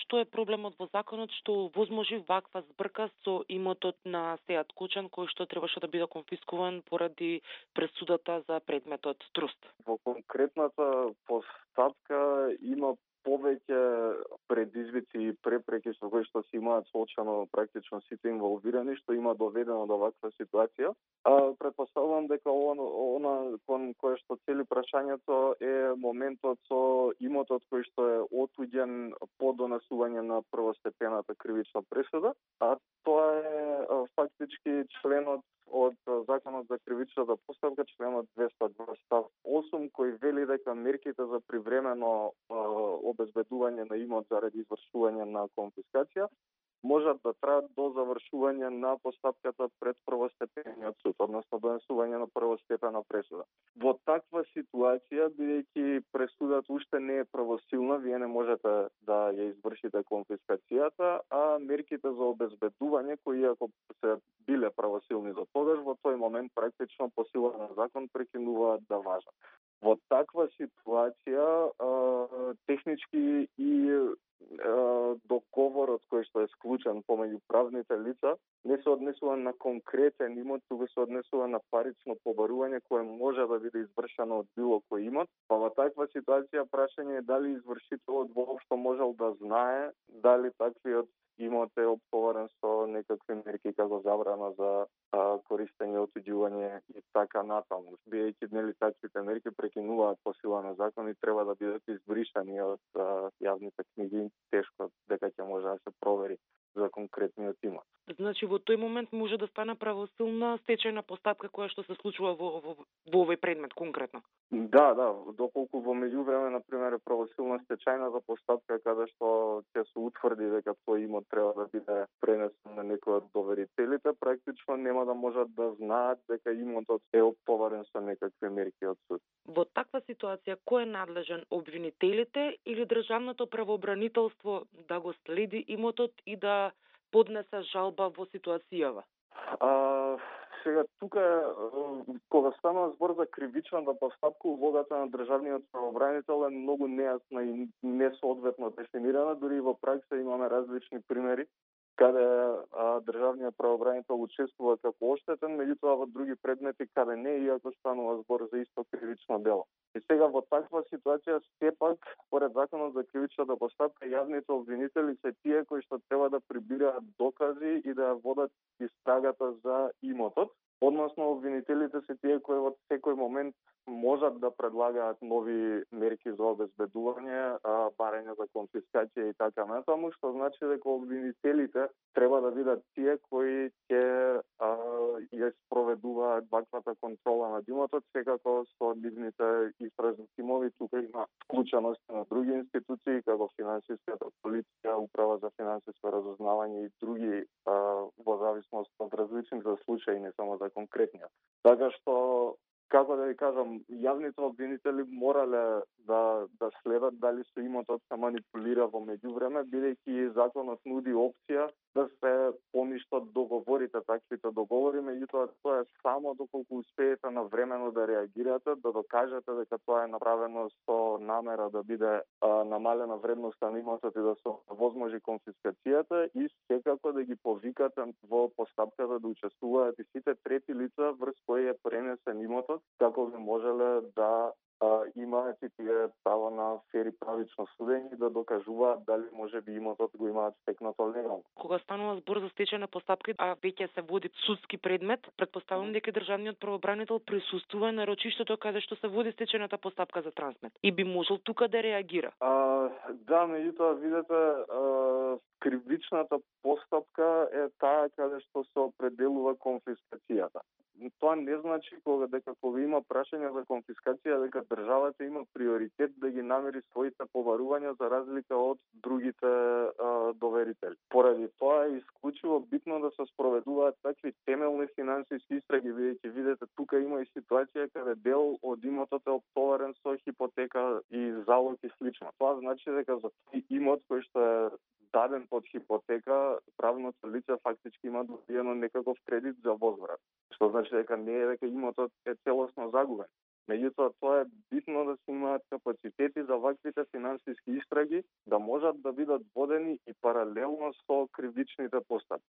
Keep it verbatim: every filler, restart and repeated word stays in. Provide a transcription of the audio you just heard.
што е проблемот во законот што возможи ваква збрка со имотот на Сеат Кочан кој што требаше да биде конфискуван поради пресудата за предметот труст? Во конкретната постапка има повеќе предизвици и препреки со кои што се имаат соочено практично сите инволвирани, што има доведено до ваква ситуација. А, предпоставувам дека она, она кон кое што цели прашањето е моментот со имотот кој што е отуѓен по донесување на првостепената кривична пресуда, а тоа е фактички членот од Законот за кривичната постапка, членот двеста два став осум, кој вели дека мерките за привремено е, обезбедување на имот заради извршување на конфискација можат да траат до завршување на постапката пред првостепениот суд, односно донесување на првостепена пресуда. Во таква ситуација, бидејќи пресудата уште не е правосилна, вие не можете да ја извршите конфискацијата, а мерките за обезбедување, кои ако се биле правосилни до тогаш, во тој момент практично по сила на закон прекинуваат да важат. Во таква ситуација, е, технички и договорот кој што е склучен помеѓу правните лица не се однесува на конкретен имот, туку се однесува на парично побарување кое може да биде извршено од било кој имот. Па во таква ситуација прашање е дали извршителот воопшто можел да знае дали таквиот имот е оптоварен со некакви мерки како забрана за а, користење, отуѓување и така натаму. Бидејќи нели таквите мерки прекинуваат по сила на закон и треба да бидат избришани од а, јавните книги, тешко дека ќе може да се провери за конкретниот имот. Значи во тој момент може да стане правосилна стечајна постапка која што се случува во, во, во овој предмет конкретно? Да, да, доколку во меѓувреме на пример е правосилна стечајната постапка каде што ќе се утврди дека тој имот треба да биде пренесен на некој од доверителите, практично нема да можат да знаат дека имотот е оптоварен со некакви мерки од суд. Во таква ситуација кој е надлежен, обвинителите или државното правообранителство да го следи имотот и да поднесе жалба во ситуацијава? А, сега тука кога станува збор за кривичната постапка, улогата на државниот правобранител е многу нејасна и несоодветно дефинирана, дури и во пракса имаме различни примери каде а, државниот правобранител учествува како оштетен, меѓутоа во други предмети каде не, иако станува збор за исто кривично дело. И сега во таква ситуација сепак, според Законот за кривичната постапка, јавните обвинители се тие кои што треба да прибираат докази и да водат истрагата за имотот. Односно, обвинителите се тие кои во секој момент можат да предлагаат нови мерки за обезбедување, барање за конфискација и така натаму, што значи дека обвинителите треба да бидат тие кои ќе ја спроведуваат ваквата контрола над имотот, секако со нивните истражни тимови. Тука има вклученост на други институции, како финансиската полиција, управа за финансиско разузнавање и други а, во зависност од различните случаи, не само за конкретниот. Така што, како да ви кажам, јавните обвинители морале да, да следат дали со имотот се манипулира во меѓувреме, бидејќи законот нуди опција да се поништат договорите, таквите договори, меѓутоа тоа е само доколку успеете навремено да реагирате, да докажете дека тоа е направено со намера да биде а, намалена вредноста на имотот и да се возможи конфискацијата и секако да ги повикате во постапката да учествуваат и сите трети лица врз кои е пренесен имотот, како би можеле да а, имаат и тие право на фер и правично судење и да докажуваат дали може би имотот го имаат стекнато легално. Кога станува збор за стечајна постапка, а веќе се води судски предмет, предпоставувам дека државниот правобранител присуствува на рочиштето каде што се води стечајната постапка за трансмет и би можел тука да реагира. А, да, меѓутоа видете, а, кривичната постапка е таа каде што се определува конфискацијата. Тоа не значи кога дека кога има прашање за конфискација дека државата има приоритет да ги намери своите побарувања за разлика од другите а, доверители. Поради тоа е исклучиво битно да се спроведуваат такви темелни финансиски истраги, бидејќи видите тука има и ситуација каде дел од имотот е оптоварен со хипотека и залог и слично. Тоа значи дека за имот кој што е даден под хипотека, правното лице фактички има добиено некаков кредит за возврат. Што значи дека не е дека имотот е целосно загубен. Меѓутоа, тоа е битно да се имаат капацитети за ваквите финансиски истраги да можат да бидат водени обвинувани и паралелно со кривичните постапки.